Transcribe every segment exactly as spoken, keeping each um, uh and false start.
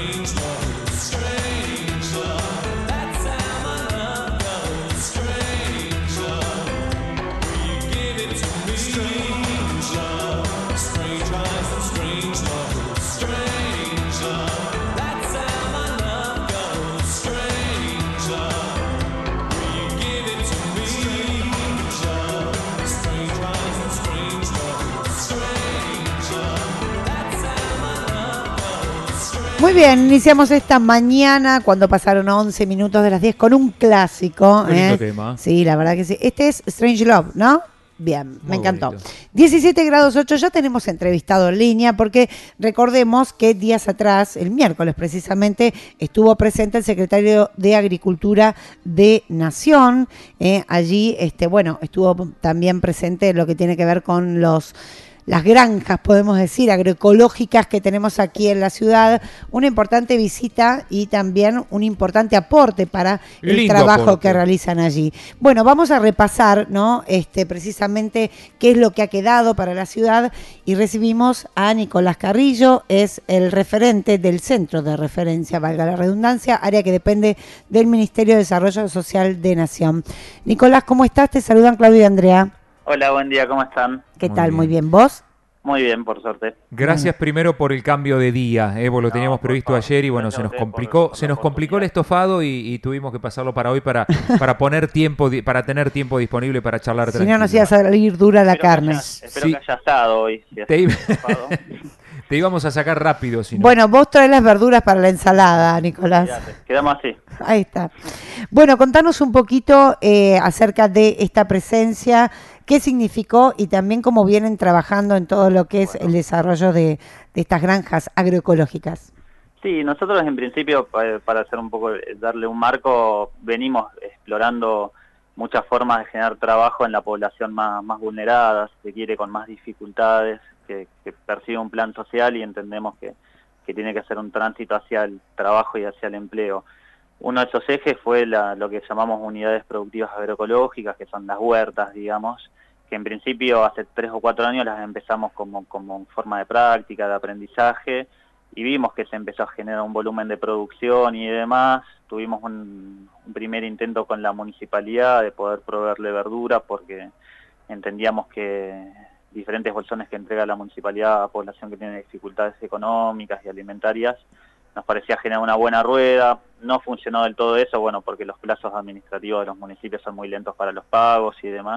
Muy bien, iniciamos esta mañana cuando pasaron once minutos de las diez con un clásico. Qué lindo ¿eh? tema. Sí, la verdad que sí. Este es Strange Love, ¿no? Bien, Muy me encantó. bonito. diecisiete grados ocho, ya tenemos entrevistado en línea porque recordemos que días atrás, el miércoles precisamente, estuvo presente el secretario de Agricultura de Nación. Eh, allí, este, bueno, estuvo también presente lo que tiene que ver con los... las granjas, podemos decir, agroecológicas que tenemos aquí en la ciudad, una importante visita y también un importante aporte para el Lindo trabajo aporte. que realizan allí. Bueno, vamos a repasar, ¿no? Este, precisamente qué es lo que ha quedado para la ciudad y recibimos a Nicolás Carrillo, es el referente del Centro de Referencia, valga la redundancia, área que depende del Ministerio de Desarrollo Social de Nación. Nicolás, ¿cómo estás? Te saludan Claudio y Andrea. Hola, buen día, ¿cómo están? ¿Qué Muy tal? bien. Muy bien. ¿Vos? Muy bien, por suerte. Gracias primero por el cambio de día, Evo, lo No, teníamos por previsto favor, ayer y bueno, gracias se a nos ustedes por- complicó, por se la nos complicó el oportunidad. estofado y, y tuvimos que pasarlo para hoy para, para poner tiempo, di- para tener tiempo disponible para charlar Si no, nos tranquilo. iba a salir dura la Espero que carne. haya- espero Sí. que haya asado hoy. Si es Te, iba- estofado. te íbamos a sacar rápido, si no. Bueno, vos traes las verduras para la ensalada, Nicolás. Olvídate, quedamos así. Ahí está. Bueno, contanos un poquito eh, acerca de esta presencia, qué significó y también cómo vienen trabajando en todo lo que es Bueno. el desarrollo de, de estas granjas agroecológicas. Sí, nosotros en principio, pa- para hacer un poco, eh, darle un marco, venimos explorando muchas formas de generar trabajo en la población más, más vulnerada, si se quiere, con más dificultades, que, que percibe un plan social y entendemos que, que tiene que hacer un tránsito hacia el trabajo y hacia el empleo. Uno de esos ejes fue la, lo que llamamos unidades productivas agroecológicas, que son las huertas, digamos, que en principio hace tres o cuatro años las empezamos como, como forma de práctica, de aprendizaje, y vimos que se empezó a generar un volumen de producción y demás. Tuvimos un, un primer intento con la municipalidad de poder proveerle verdura porque entendíamos que diferentes bolsones que entrega la municipalidad a población que tiene dificultades económicas y alimentarias nos parecía generar una buena rueda. No funcionó del todo eso, bueno, porque los plazos administrativos de los municipios son muy lentos para los pagos y demás.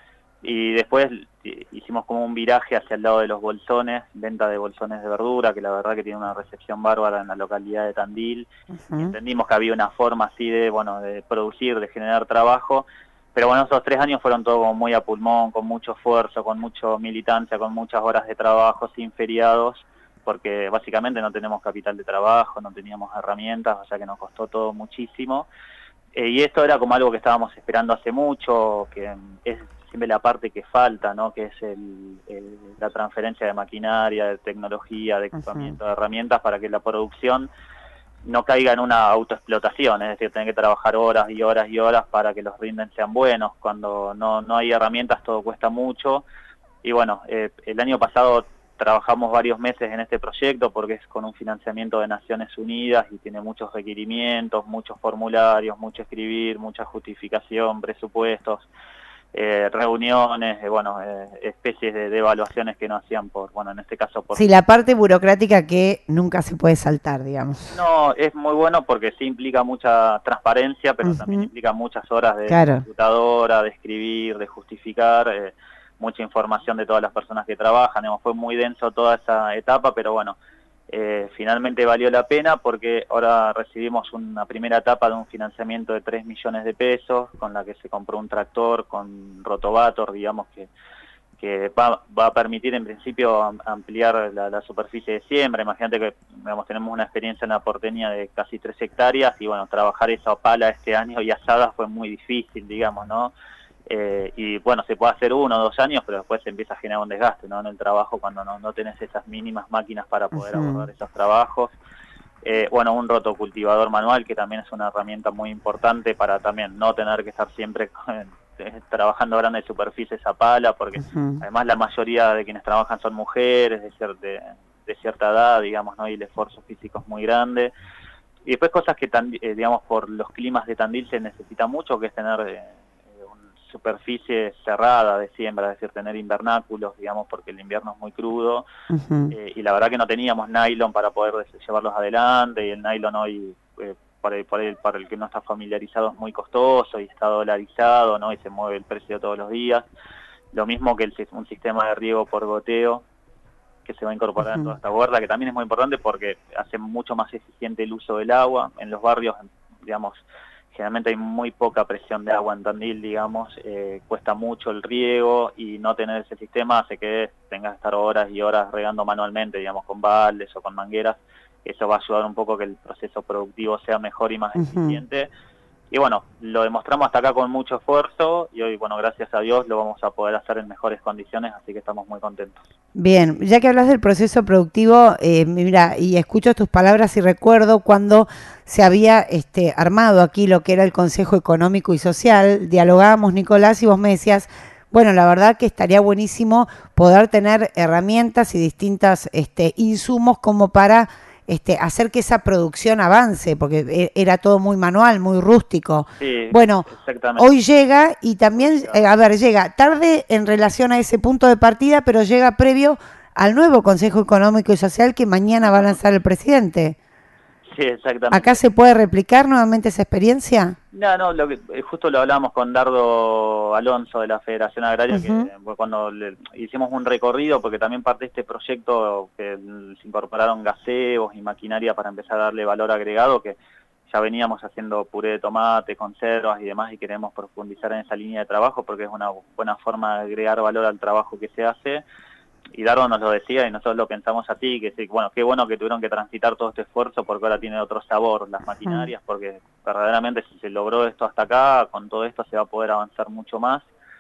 Y después hicimos como un viraje hacia el lado de los bolsones, venta de bolsones de verdura, que la verdad que tiene una recepción bárbara en la localidad de Tandil. Uh-huh. Entendimos que había una forma así de, bueno, de producir, de generar trabajo, pero bueno, esos tres años fueron todo como muy a pulmón, con mucho esfuerzo, con mucha militancia, con muchas horas de trabajo, sin feriados, porque básicamente no tenemos capital de trabajo, no teníamos herramientas, o sea que nos costó todo muchísimo. Eh, y esto era como algo que estábamos esperando hace mucho, que es siempre la parte que falta, ¿no? Que es el, el, la transferencia de maquinaria, de tecnología, de equipamiento, uh-huh. de herramientas para que la producción no caiga en una autoexplotación, es decir, tener que trabajar horas y horas y horas para que los rindes sean buenos. Cuando no, no hay herramientas todo cuesta mucho. Y bueno, eh, el año pasado trabajamos varios meses en este proyecto porque es con un financiamiento de Naciones Unidas y tiene muchos requerimientos, muchos formularios, mucho escribir, mucha justificación, presupuestos. Eh, reuniones, eh, bueno, eh, especies de, de evaluaciones que no hacían por, bueno, en este caso por... Sí, la parte burocrática que nunca se puede saltar, digamos. No, es muy bueno porque sí implica mucha transparencia, pero uh-huh. también implica muchas horas de claro. computadora, de escribir, de justificar, eh, mucha información de todas las personas que trabajan. Digamos, fue muy denso toda esa etapa, pero bueno, Eh, finalmente valió la pena porque ahora recibimos una primera etapa de un financiamiento de tres millones de pesos con la que se compró un tractor con rotovator, digamos que, que va, va a permitir en principio ampliar la, la superficie de siembra. Imagínate que digamos, tenemos una experiencia en la Porteña de casi tres hectáreas y bueno, trabajar esa pala este año y asada fue muy difícil, digamos, ¿no? Eh, y bueno, se puede hacer uno o dos años, pero después se empieza a generar un desgaste, ¿no? En el trabajo cuando no, no tenés esas mínimas máquinas para poder uh-huh. abordar esos trabajos. Eh, bueno, un rotocultivador manual que también es una herramienta muy importante para también no tener que estar siempre con, eh, trabajando grandes superficies a pala, porque uh-huh. además la mayoría de quienes trabajan son mujeres, es decir, de, de cierta edad, digamos, ¿no? Y el esfuerzo físico es muy grande. Y después cosas que, eh, digamos, por los climas de Tandil se necesita mucho, que es tener eh, una superficie cerrada de siembra, es decir, tener invernáculos, digamos, porque el invierno es muy crudo. Uh-huh. eh, y la verdad que no teníamos nylon para poder llevarlos adelante, y el nylon hoy, eh, para, el, para, el, para el que no está familiarizado, es muy costoso y está dolarizado, ¿no? Y se mueve el precio todos los días. Lo mismo que el, un sistema de riego por goteo, que se va a incorporar uh-huh. en toda esta huerta, que también es muy importante porque hace mucho más eficiente el uso del agua. En los barrios, digamos, generalmente hay muy poca presión de agua en Tandil, digamos, eh, cuesta mucho el riego, y no tener ese sistema hace que tengas que estar horas y horas regando manualmente, digamos, con baldes o con mangueras. Eso va a ayudar un poco a que el proceso productivo sea mejor y más uh-huh. eficiente. Y bueno, lo demostramos hasta acá con mucho esfuerzo, y hoy, bueno, gracias a Dios lo vamos a poder hacer en mejores condiciones, así que estamos muy contentos. Bien, ya que hablas del proceso productivo, eh, mira, y escucho tus palabras y recuerdo cuando se había este, armado aquí lo que era el Consejo Económico y Social, dialogábamos, Nicolás, y vos me decías, bueno, la verdad que estaría buenísimo poder tener herramientas y distintos este, insumos como para Este, hacer que esa producción avance, porque era todo muy manual, muy rústico. Sí, bueno, hoy llega y también, eh, a ver, llega tarde en relación a ese punto de partida, pero llega previo al nuevo Consejo Económico y Social que mañana va a lanzar el presidente. Sí, exactamente. ¿Acá se puede replicar nuevamente esa experiencia? No, no, lo que, justo lo hablábamos con Dardo Alonso de la Federación Agraria, uh-huh. que cuando le, hicimos un recorrido, porque también parte de este proyecto que se incorporaron gazebos y maquinaria para empezar a darle valor agregado, que ya veníamos haciendo puré de tomate, conservas y demás, y queremos profundizar en esa línea de trabajo porque es una buena forma de agregar valor al trabajo que se hace. Y Dardo nos lo decía y nosotros lo pensamos así, que sí, bueno, qué bueno que tuvieron que transitar todo este esfuerzo porque ahora tiene otro sabor las maquinarias, porque verdaderamente si se logró esto hasta acá, con todo esto se va a poder avanzar mucho más.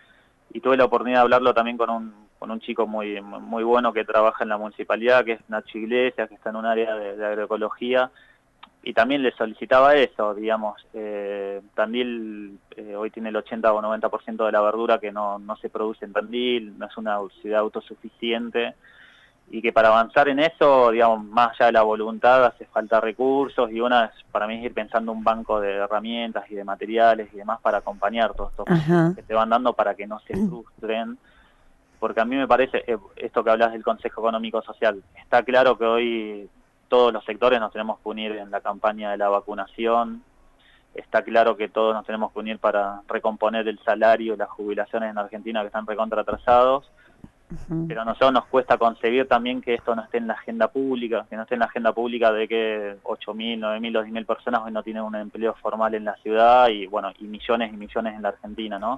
Y tuve la oportunidad de hablarlo también con un con un chico muy muy bueno que trabaja en la municipalidad, que es Nacho Iglesias, que está en un área de, de agroecología, y también le solicitaba eso, digamos, eh, Tandil eh, hoy tiene el ochenta o noventa por ciento de la verdura que no, no se produce en Tandil, no es una ciudad autosuficiente, y que para avanzar en eso, digamos, más allá de la voluntad, hace falta recursos, y una es, para mí, es ir pensando un banco de herramientas y de materiales y demás para acompañar todos estos procesos que se van dando para que no se frustren, porque a mí me parece, eh, esto que hablas del Consejo Económico Social, está claro que hoy todos los sectores nos tenemos que unir en la campaña de la vacunación, está claro que todos nos tenemos que unir para recomponer el salario y las jubilaciones en Argentina que están recontra atrasados, uh-huh. pero a nosotros nos cuesta concebir también que esto no esté en la agenda pública, que no esté en la agenda pública de que ocho mil, nueve mil, diez mil personas hoy no tienen un empleo formal en la ciudad, y bueno, y millones y millones en la Argentina, ¿no?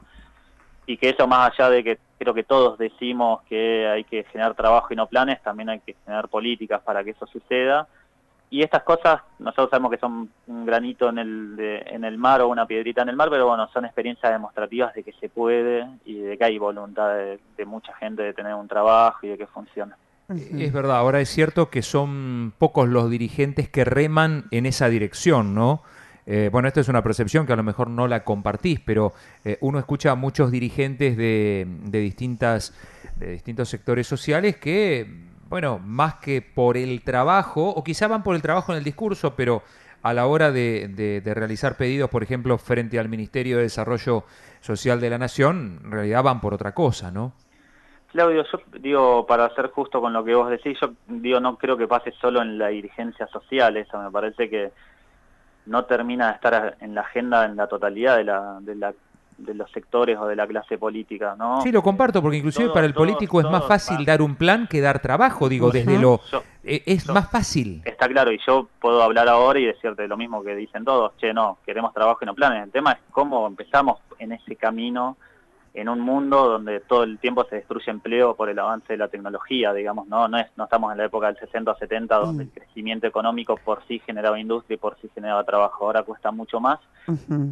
Y que eso, más allá de que creo que todos decimos que hay que generar trabajo y no planes, también hay que generar políticas para que eso suceda. Y estas cosas, nosotros sabemos que son un granito en el de, en el mar o una piedrita en el mar, pero bueno, son experiencias demostrativas de que se puede y de que hay voluntad de, de mucha gente de tener un trabajo y de que funcione. Es verdad, ahora es cierto que son pocos los dirigentes que reman en esa dirección, ¿no? Eh, bueno, esto es una percepción que a lo mejor no la compartís, pero eh, uno escucha a muchos dirigentes de, de, distintas, de distintos sectores sociales que, bueno, más que por el trabajo, o quizá van por el trabajo en el discurso, pero a la hora de, de, de realizar pedidos, por ejemplo, frente al Ministerio de Desarrollo Social de la Nación, en realidad van por otra cosa, ¿no? Claudio, yo digo, para ser justo con lo que vos decís, yo digo, no creo que pase solo en la dirigencia social, eso me parece que no termina de estar en la agenda en la totalidad de la, de la de los sectores o de la clase política, ¿no? Sí, lo comparto, porque inclusive todos, para el todos, político es todos, más fácil va. dar un plan que dar trabajo, digo, desde lo... Yo, eh, es yo, más fácil. Está claro, y yo puedo hablar ahora y decirte lo mismo que dicen todos, che, no, queremos trabajo y no planes. El tema es cómo empezamos en ese camino en un mundo donde todo el tiempo se destruye empleo por el avance de la tecnología, digamos, no no es no estamos en la época del sesenta o setenta donde mm. el crecimiento económico por sí generaba industria y por sí generaba trabajo, ahora cuesta mucho más. Uh-huh.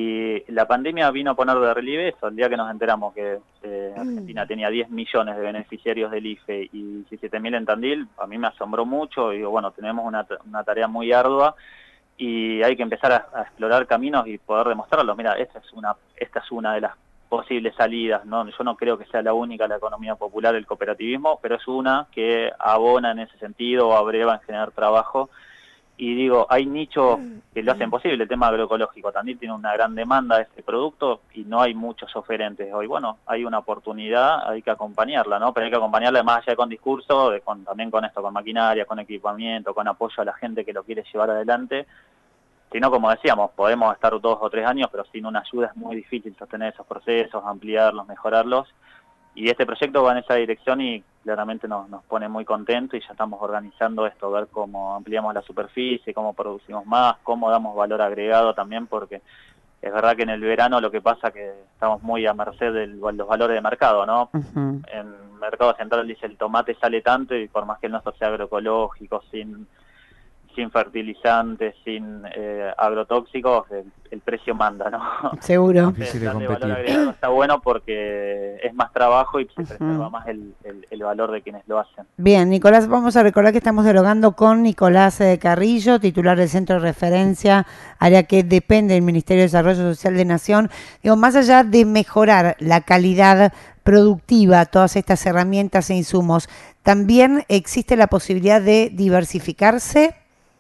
Y la pandemia vino a poner de relieve eso, el día que nos enteramos que eh, Argentina tenía diez millones de beneficiarios del I F E y diecisiete mil en Tandil, a mí me asombró mucho, y digo, bueno, tenemos una, una tarea muy ardua y hay que empezar a, a explorar caminos y poder demostrarlo. Mira, esta es una esta es una de las posibles salidas, ¿no? Yo no creo que sea la única la economía popular, el cooperativismo, pero es una que abona en ese sentido o abreva en generar trabajo. Y digo, hay nichos que lo hacen posible, el tema agroecológico también tiene una gran demanda de este producto y no hay muchos oferentes hoy. Bueno, hay una oportunidad, hay que acompañarla, ¿no? Pero hay que acompañarla más allá de con discurso, de con, también con esto, con maquinaria, con equipamiento, con apoyo a la gente que lo quiere llevar adelante. Si no, como decíamos, podemos estar dos o tres años, pero sin una ayuda es muy difícil sostener esos procesos, ampliarlos, mejorarlos. Y este proyecto va en esa dirección y claramente nos, nos pone muy contentos y ya estamos organizando esto, ver cómo ampliamos la superficie, cómo producimos más, cómo damos valor agregado también, porque es verdad que en el verano lo que pasa es que estamos muy a merced de los valores de mercado, ¿no? Uh-huh. En el mercado central dice el tomate sale tanto y por más que el nuestro sea agroecológico, sin... sin fertilizantes, sin eh, agrotóxicos, el, el precio manda, ¿no? Seguro. Difícil de Darle valor competir. agregado está bueno porque es más trabajo y se Uh-huh. preserva más el, el, el valor de quienes lo hacen. Bien, Nicolás, vamos a recordar que estamos dialogando con Nicolás eh, Carrillo, titular del Centro de Referencia, área que depende del Ministerio de Desarrollo Social de Nación. Digo, más allá de mejorar la calidad productiva, todas estas herramientas e insumos, ¿también existe la posibilidad de diversificarse?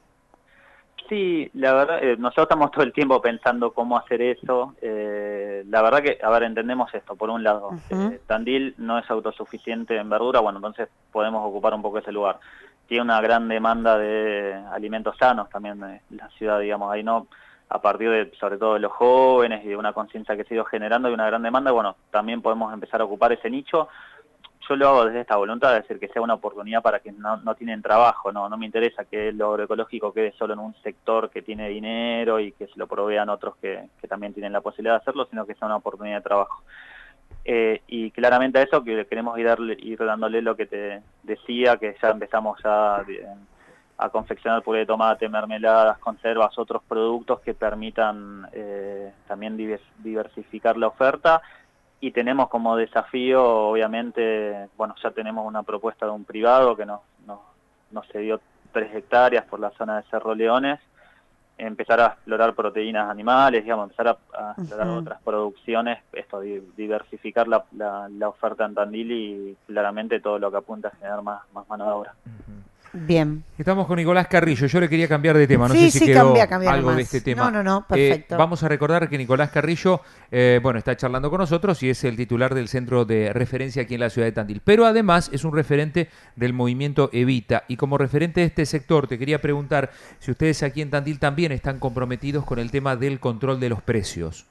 Sí, la verdad, eh, nosotros estamos todo el tiempo pensando cómo hacer eso. Eh, la verdad que, a ver, entendemos esto. Por un lado, Uh-huh. eh, Tandil no es autosuficiente en verdura, bueno, entonces podemos ocupar un poco ese lugar. Tiene una gran demanda de alimentos sanos también en la ciudad, digamos, ahí no, a partir de, sobre todo de los jóvenes y de una conciencia que se ha ido generando y una gran demanda, bueno, también podemos empezar a ocupar ese nicho. Yo lo hago desde esta voluntad de decir que sea una oportunidad para quienes no, no tienen trabajo, no no me interesa que lo agroecológico quede solo en un sector que tiene dinero y que se lo provean otros que, que también tienen la posibilidad de hacerlo, sino que sea una oportunidad de trabajo. Eh, y claramente a eso que queremos ir, darle, ir dándole lo que te decía, que ya empezamos ya a confeccionar puré de tomate, mermeladas, conservas, otros productos que permitan eh, también diversificar la oferta. Y tenemos como desafío, obviamente, bueno, ya tenemos una propuesta de un privado que nos, nos, nos cedió tres hectáreas por la zona de Cerro Leones, empezar a explorar proteínas animales, digamos, empezar a, a explorar uh-huh. otras producciones, esto, diversificar la, la, la oferta en Tandil y claramente todo lo que apunta a generar más, más mano de obra. Uh-huh. Bien. Estamos con Nicolás Carrillo. Yo le quería cambiar de tema. No sí, sé si sí, quedó cambia, cambia algo nomás. de este tema. No, no, no, perfecto. Eh, vamos a recordar que Nicolás Carrillo, eh, bueno, está charlando con nosotros y es el titular del Centro de Referencia aquí en la ciudad de Tandil. Pero además es un referente del movimiento Evita. Y como referente de este sector, te quería preguntar si ustedes aquí en Tandil también están comprometidos con el tema del control de los precios.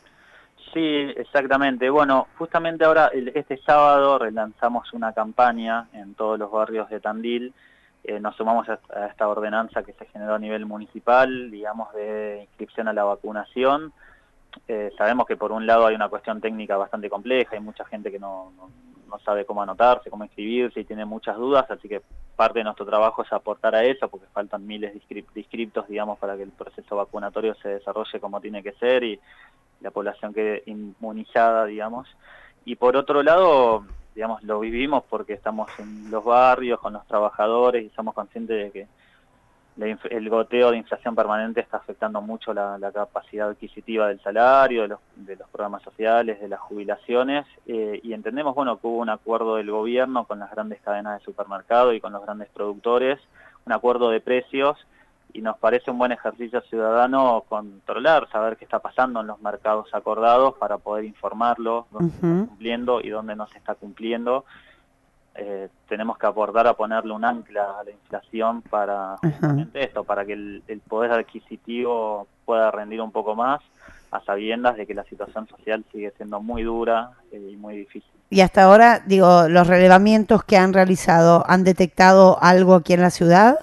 Sí, exactamente. Bueno, justamente ahora, este sábado, relanzamos una campaña en todos los barrios de Tandil. Eh, nos sumamos a, a esta ordenanza que se generó a nivel municipal, digamos, de inscripción a la vacunación. Eh, sabemos que por un lado hay una cuestión técnica bastante compleja, hay mucha gente que no, no, no sabe cómo anotarse, cómo inscribirse y tiene muchas dudas, así que parte de nuestro trabajo es aportar a eso, porque faltan miles de inscriptos, digamos, para que el proceso vacunatorio se desarrolle como tiene que ser y la población quede inmunizada, digamos. Y por otro lado, digamos, lo vivimos porque estamos en los barrios con los trabajadores y somos conscientes de que la el goteo de inflación permanente está afectando mucho la, la capacidad adquisitiva del salario, de los, de los programas sociales, de las jubilaciones, eh, y entendemos, bueno, que hubo un acuerdo del gobierno con las grandes cadenas de supermercado y con los grandes productores, un acuerdo de precios, y nos parece un buen ejercicio ciudadano controlar, saber qué está pasando en los mercados acordados para poder informarlo, dónde uh-huh. se está cumpliendo y dónde no se está cumpliendo. Eh, tenemos que aportar a ponerle un ancla a la inflación para justamente uh-huh. esto, para que el, el poder adquisitivo pueda rendir un poco más, a sabiendas de que la situación social sigue siendo muy dura eh, y muy difícil. Y hasta ahora, digo, los relevamientos que han realizado, ¿han detectado algo aquí en la ciudad?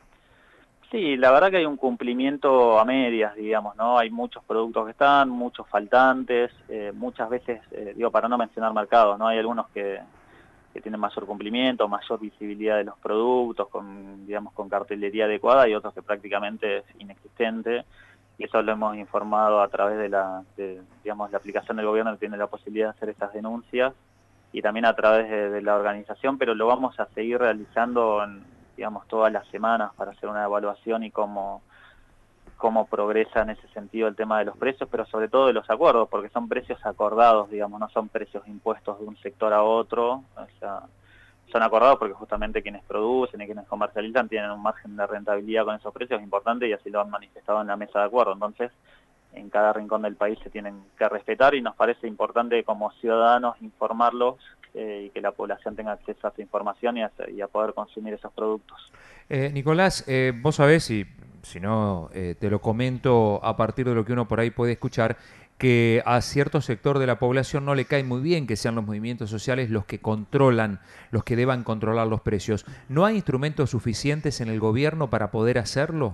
Sí, la verdad que hay un cumplimiento a medias, digamos, ¿no? Hay muchos productos que están, muchos faltantes, eh, muchas veces, eh, digo, para no mencionar mercados, ¿no? Hay algunos que, que tienen mayor cumplimiento, mayor visibilidad de los productos, con, digamos, con cartelería adecuada, y otros que prácticamente es inexistente, y eso lo hemos informado a través de la, de, digamos, la aplicación del gobierno que tiene la posibilidad de hacer estas denuncias, y también a través de, de la organización, pero lo vamos a seguir realizando en, digamos, todas las semanas para hacer una evaluación y cómo, cómo progresa en ese sentido el tema de los precios, pero sobre todo de los acuerdos, porque son precios acordados, digamos, no son precios impuestos de un sector a otro, o sea, son acordados porque justamente quienes producen y quienes comercializan tienen un margen de rentabilidad con esos precios importante y así lo han manifestado en la mesa de acuerdo. Entonces, en cada rincón del país se tienen que respetar y nos parece importante como ciudadanos informarlos eh, y que la población tenga acceso a esa información y a, y a poder consumir esos productos. Eh, Nicolás, eh, vos sabés, y si no eh, te lo comento a partir de lo que uno por ahí puede escuchar, que a cierto sector de la población no le cae muy bien que sean los movimientos sociales los que controlan, los que deban controlar los precios. ¿No hay instrumentos suficientes en el gobierno para poder hacerlo?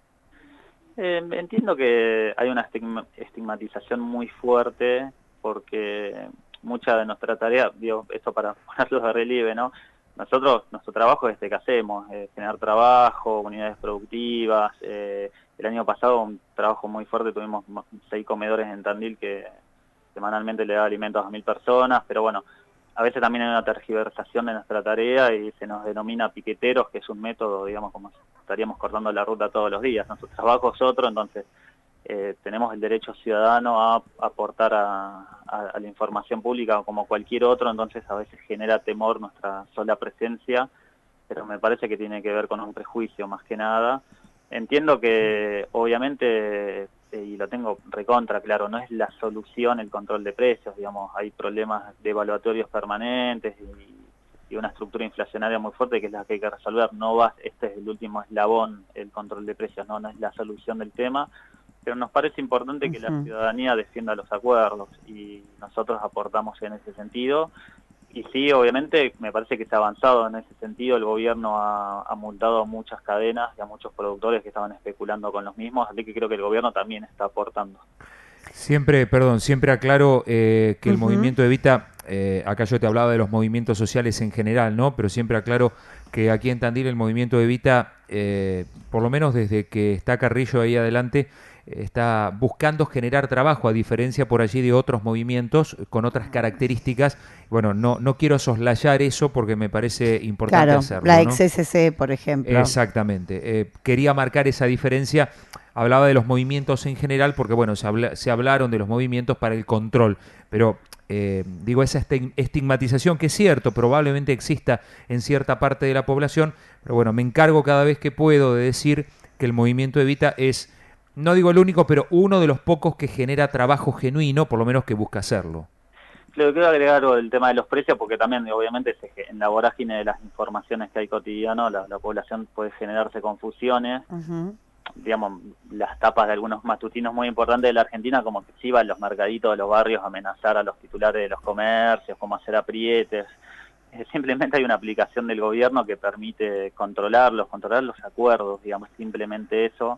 Eh, entiendo que hay una estigmatización muy fuerte porque mucha de nuestra tarea, digo, esto para ponerlo de relieve, ¿no? Nosotros, nuestro trabajo es este que hacemos, eh, generar trabajo, unidades productivas. Eh, el año pasado un trabajo muy fuerte, tuvimos seis comedores en Tandil que semanalmente le da alimentos a mil personas, pero bueno, a veces también hay una tergiversación de nuestra tarea y se nos denomina piqueteros, que es un método, digamos, como si estaríamos cortando la ruta todos los días. Nuestro trabajo es otro, entonces eh, tenemos el derecho ciudadano a aportar a, a, a la información pública como cualquier otro, entonces a veces genera temor nuestra sola presencia, pero me parece que tiene que ver con un prejuicio más que nada. Entiendo que obviamente, eh, y lo tengo recontra claro, no es la solución el control de precios, digamos, hay problemas devaluatorios permanentes y, y una estructura inflacionaria muy fuerte que es la que hay que resolver. No va, este es el último eslabón, el control de precios, no, no es la solución del tema, pero nos parece importante que la ciudadanía defienda los acuerdos y nosotros aportamos en ese sentido. Y sí, obviamente, me parece que se ha avanzado en ese sentido. El gobierno ha, ha multado a muchas cadenas y a muchos productores que estaban especulando con los mismos, así que creo que el gobierno también está aportando. Siempre, perdón, siempre aclaro eh, que el uh-huh. movimiento Evita, eh, acá yo te hablaba de los movimientos sociales en general, ¿no? Pero siempre aclaro que aquí en Tandil el movimiento Evita, eh, por lo menos desde que está Carrillo ahí adelante, está buscando generar trabajo, a diferencia por allí de otros movimientos con otras características. Bueno, no no quiero soslayar eso porque me parece importante claro, hacerlo. La ¿no? ex S C, por ejemplo. Exactamente. Eh, quería marcar esa diferencia. Hablaba de los movimientos en general porque, bueno, se, habla, se hablaron de los movimientos para el control, pero eh, digo, esa estigmatización que es cierto, probablemente exista en cierta parte de la población, pero bueno, me encargo cada vez que puedo de decir que el movimiento Evita es, no digo el único, pero uno de los pocos que genera trabajo genuino, por lo menos que busca hacerlo. Lo quiero agregar el tema de los precios, porque también, obviamente, en la vorágine de las informaciones que hay cotidiano, la, la población puede generarse confusiones. Uh-huh. Digamos, las tapas de algunos matutinos muy importantes de la Argentina, como que se iban los mercaditos de los barrios a amenazar a los titulares de los comercios, como hacer aprietes. Eh, simplemente hay una aplicación del gobierno que permite controlarlos, controlar los acuerdos, digamos, simplemente eso.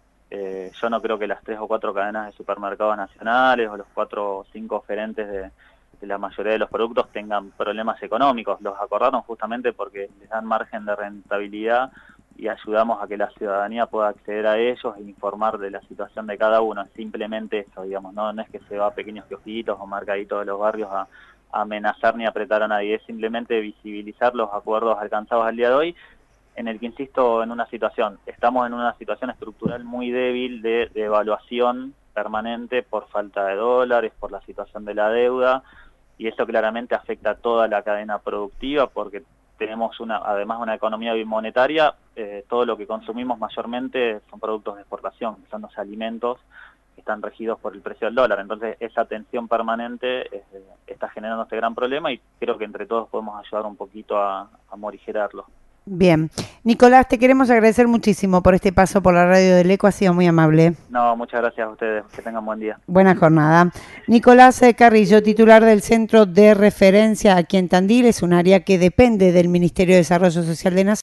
Eh, yo no creo que las tres o cuatro cadenas de supermercados nacionales o los cuatro o cinco gerentes de, de la mayoría de los productos tengan problemas económicos. Los acordaron justamente porque les dan margen de rentabilidad y ayudamos a que la ciudadanía pueda acceder a ellos e informar de la situación de cada uno. Es simplemente eso, digamos, no, no es que se va a pequeños kiosquitos o mercaditos de los barrios a, a amenazar ni apretar a nadie, es simplemente visibilizar los acuerdos alcanzados al día de hoy, en el que, insisto, en una situación, estamos en una situación estructural muy débil de, de evaluación permanente por falta de dólares, por la situación de la deuda, y eso claramente afecta a toda la cadena productiva porque tenemos una, además una economía bimonetaria, eh, todo lo que consumimos mayormente son productos de exportación, que son los alimentos que están regidos por el precio del dólar. Entonces esa tensión permanente eh, está generando este gran problema y creo que entre todos podemos ayudar un poquito a, a morigerarlo. Bien. Nicolás, te queremos agradecer muchísimo por este paso por la radio del Eco, ha sido muy amable. No, muchas gracias a ustedes, que tengan buen día. Buena jornada. Nicolás Carrillo, titular del Centro de Referencia aquí en Tandil, es un área que depende del Ministerio de Desarrollo Social de Nación.